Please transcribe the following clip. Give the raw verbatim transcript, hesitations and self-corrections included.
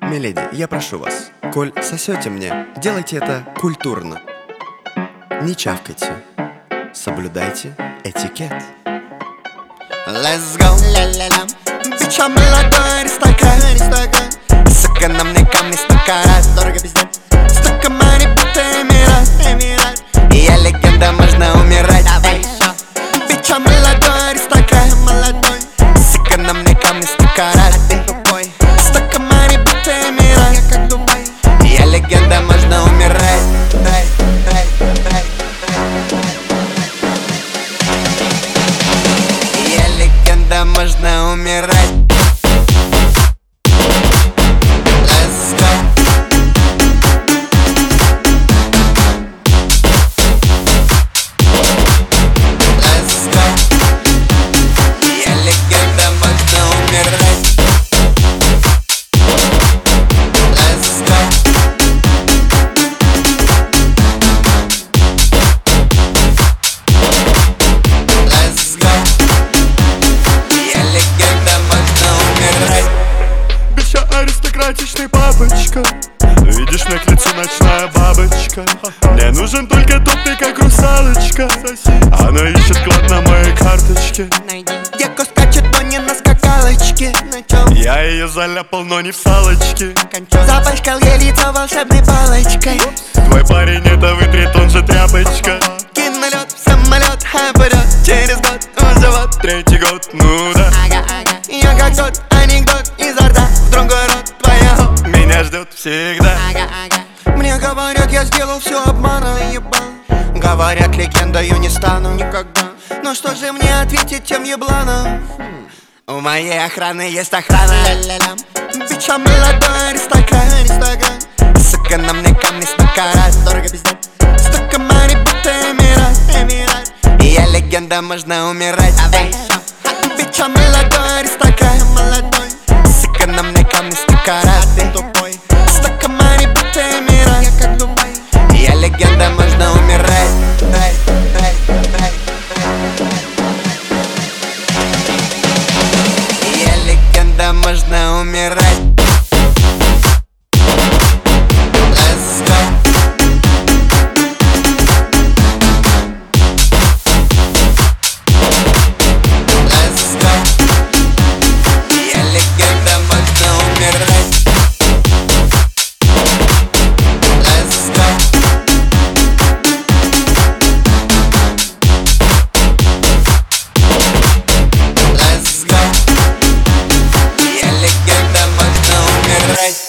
Миледи, я прошу вас, коль сосете мне, делайте это культурно. Не чавкайте, соблюдайте этикет. Let's go, ля-ля-ля. Бича молодой аристократ, сука, на мне камни сто карат. Дорого пиздец, столько мани, будто эмират, эмират. И я легенда, можно умирать. Давай еще. Бича молодой аристократ, молодой, сука, на мне камни сто карат. А ты тупой, столько мани, будто эмират. Я как Дубай. И я легенда, можно умирать. Дай, дай, дай. Да, можно умирать. Let's go. Let's go. Я легенда, можно умирать. Let's go. Let's go. Бича аристократичный папочка, видишь, мне к лицу ночная бабочка. Мне нужен только топный, как русалочка. Она ищет клад на моей карточке. Девка скачет, но не на скакалочке. Я ее заляпал, но не в салочке. Запачкал ей лицо волшебной палочкой. Твой парень это вытрет, он же тряпочка. Кин на лед, в самолет, а вперед. Через год уже вот третий год, ну да. Ага, ага. Я как тот анекдот изо рта в другой рот твоего. Меня ждет всегда. Ага, ага. Мне говорят, я сделал все обманом, ебал. Говорят, легендою не стану никогда. Но что же мне ответить тем ебланам? У моей охраны есть охрана. Бича молодой аристократ, аристократ. Сука, на мне камни сто карат. Дорого пиздец, столько мани, будто эмират, эмират. И я легенда, можно умирать. Бича молодой аристократ, молодой. Сука, на мне камни сто карат. Ты тупой, столько мани, будто эмират. Я как Дубай. И я легенда, можно умирать. Дай, дай, дай. И я легенда, можно умирать. Let's go. Let's go. Я легенда, можно умирать. Let's go. Let's go. Я легенда, можно умирать.